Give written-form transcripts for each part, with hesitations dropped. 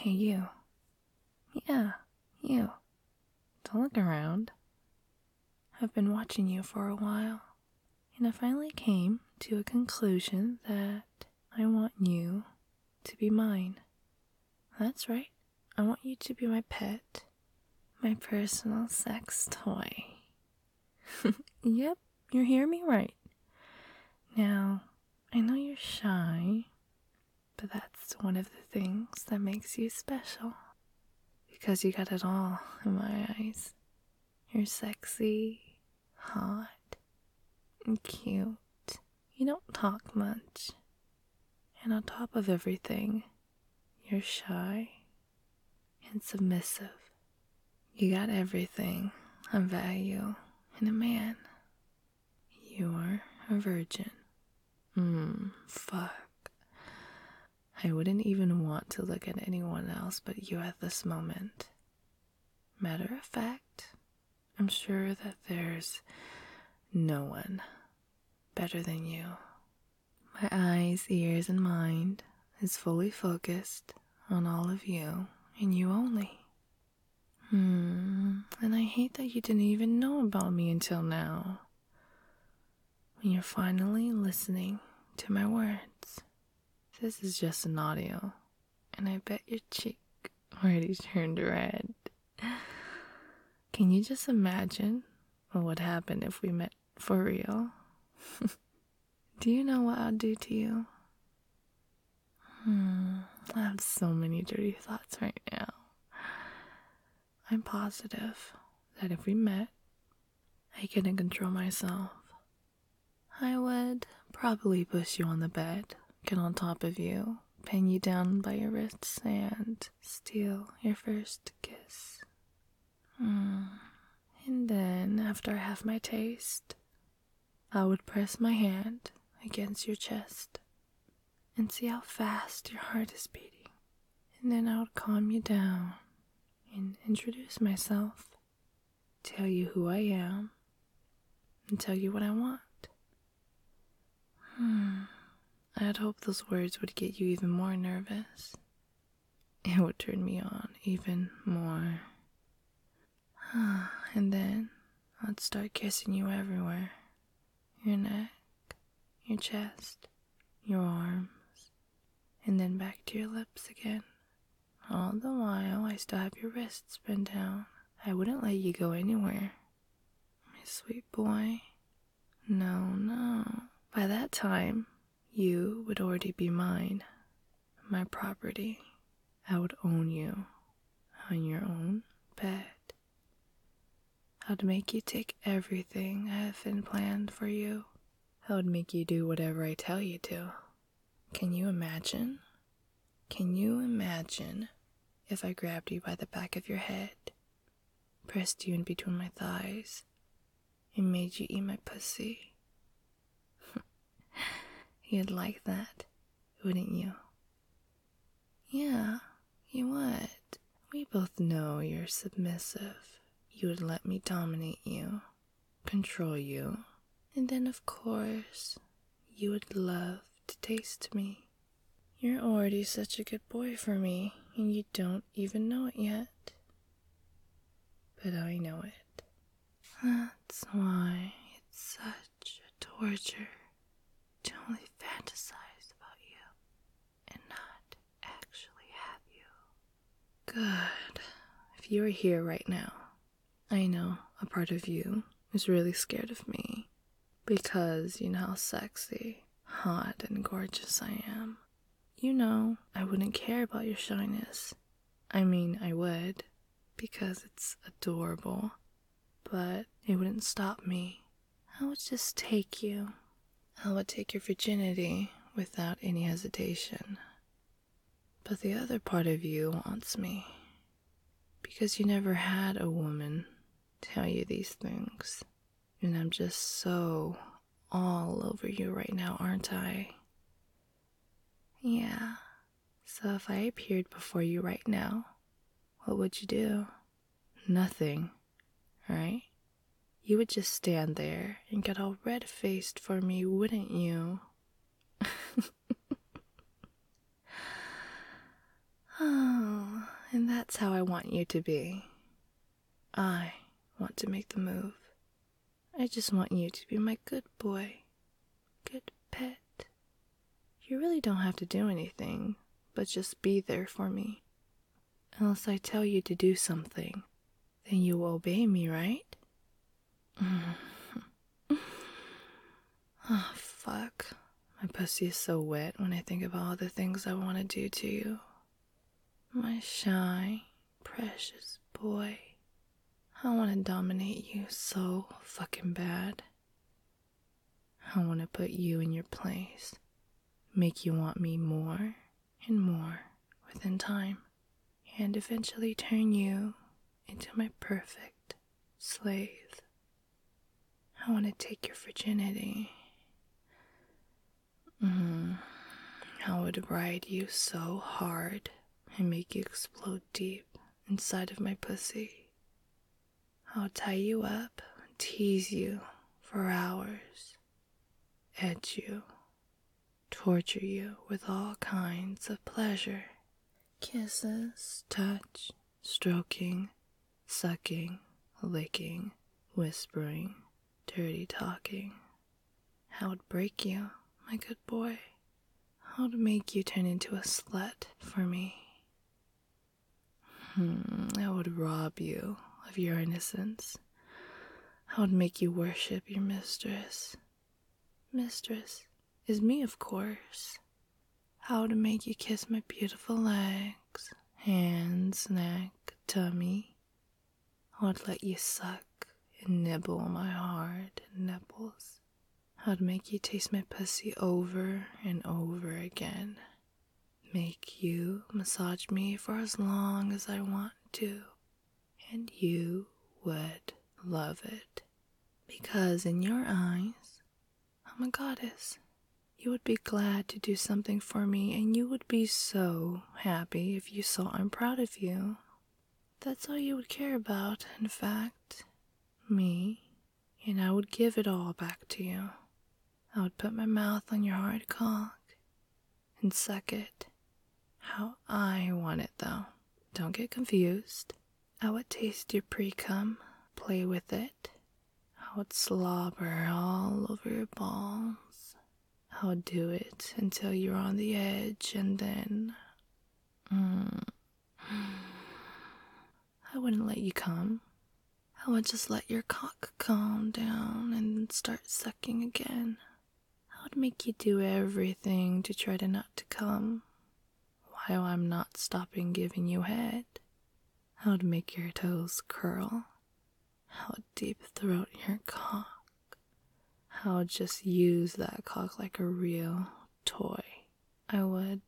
Hey, you. Yeah, you. Don't look around. I've been watching you for a while, and I finally came to a conclusion that I want you to be mine. That's right. I want you to be my pet, my personal sex toy. Yep, you hear me right. Now, I know you're shy, but that's one of the things that makes you special. Because you got it all in my eyes. You're sexy, hot, and cute. You don't talk much. And on top of everything, you're shy and submissive. You got everything I value in a man. You're a virgin. Fuck. I wouldn't even want to look at anyone else but you at this moment. Matter of fact, I'm sure that there's no one better than you. My eyes, ears, and mind is fully focused on all of you and you only. And I hate that you didn't even know about me until now. When you're finally listening to my words. This is just an audio, and I bet your cheek already turned red. Can you just imagine what would happen if we met for real? Do you know what I'd do to you? I have so many dirty thoughts right now. I'm positive that if we met, I couldn't control myself. I would probably push you on the bed, get on top of you, pin you down by your wrists, and steal your first kiss. And then, after I have my taste, I would press my hand against your chest and see how fast your heart is beating. And then I would calm you down and introduce myself, tell you who I am, and tell you what I want. I'd hope those words would get you even more nervous. It would turn me on even more. And then I'd start kissing you everywhere. Your neck, your chest, your arms, and then back to your lips again. All the while I still have your wrists bent down. I wouldn't let you go anywhere. My sweet boy. No. By that time, you would already be mine, my property. I would own you on your own bed. I'd make you take everything I have been planned for you. I would make you do whatever I tell you to. Can you imagine? Can you imagine if I grabbed you by the back of your head, pressed you in between my thighs, and made you eat my pussy? You'd like that, wouldn't you? Yeah, you would. We both know you're submissive. You would let me dominate you, control you, and then of course, you would love to taste me. You're already such a good boy for me, and you don't even know it yet. But I know it. That's why it's such a torture to only fantasize about you and not actually have you. Good. If you were here right now, I know a part of you is really scared of me because you know how sexy, hot, and gorgeous I am. You know I wouldn't care about your shyness. I mean, I would, because it's adorable, but it wouldn't stop me. I would just take you. I would take your virginity without any hesitation. But the other part of you wants me, because you never had a woman tell you these things. And I'm just so all over you right now, aren't I? Yeah. So if I appeared before you right now, what would you do? Nothing, right? You would just stand there and get all red-faced for me, wouldn't you? Oh, That's how I want you to be. I want to make the move. I just want you to be my good boy, good pet. You really don't have to do anything, but just be there for me. Unless I tell you to do something, then you will obey me, right? Oh, fuck. My pussy is so wet when I think about all the things I want to do to you. My shy, precious boy. I want to dominate you so fucking bad. I want to put you in your place. Make you want me more and more within time. And eventually turn you into my perfect slave. I want to take your virginity. I would ride you so hard and make you explode deep inside of my pussy. I'll tie you up, tease you for hours, edge you, torture you with all kinds of pleasure. Kisses, touch, stroking, sucking, licking, whispering, dirty talking. I would break you, my good boy. I would make you turn into a slut for me. I would rob you of your innocence. I would make you worship your mistress. Mistress is me, of course. I would make you kiss my beautiful legs, hands, neck, tummy. I would let you suck and nibble on my hard nipples. I would make you taste my pussy over and over again. Make you massage me for as long as I want to. And you would love it. Because in your eyes, I'm a goddess. You would be glad to do something for me, and you would be so happy if you saw I'm proud of you. That's all you would care about, in fact. Me. And I would give it all back to you. I would put my mouth on your hard cock and suck it. How I want it, though. Don't get confused. I would taste your pre-cum, play with it. I would slobber all over your balls. I would do it until you're on the edge, and then I wouldn't let you come. I would just let your cock calm down and start sucking again. I would make you do everything to try to not to come, while I'm not stopping giving you head. I would make your toes curl. I would deep throat your cock. I would just use that cock like a real toy. I would,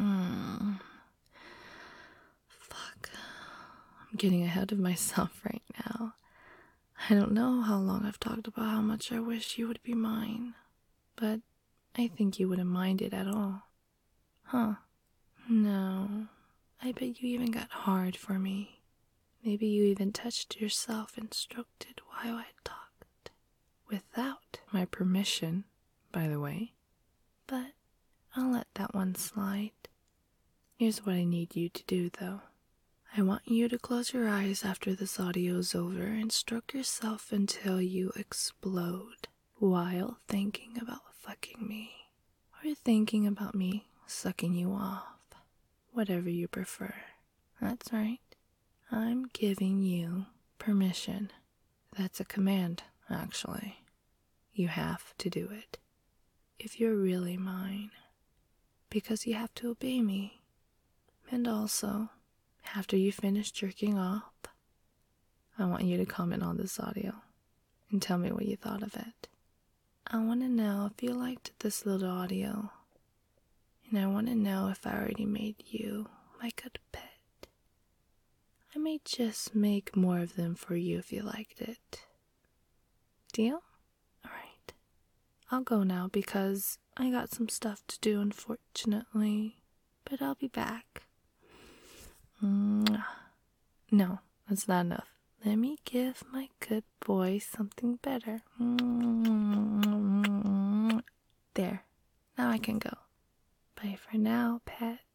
fuck. I'm getting ahead of myself right now. I don't know how long I've talked about how much I wish you would be mine, but I think you wouldn't mind it at all. Huh? No. I bet you even got hard for me. Maybe you even touched yourself and stroked it while I talked. Without my permission, by the way. But I'll let that one slide. Here's what I need you to do, though. I want you to close your eyes after this audio is over and stroke yourself until you explode while thinking about fucking me. Or thinking about me sucking you off. Whatever you prefer. That's right. I'm giving you permission. That's a command, actually. You have to do it. If you're really mine. Because you have to obey me. And also, after you finish jerking off, I want you to comment on this audio and tell me what you thought of it. I want to know if you liked this little audio. And I want to know if I already made you my good pet. I may just make more of them for you if you liked it. Deal? Alright. I'll go now because I got some stuff to do, unfortunately. But I'll be back. No, that's not enough. Let me give my good boy something better. There. Now I can go. Bye for now, pet.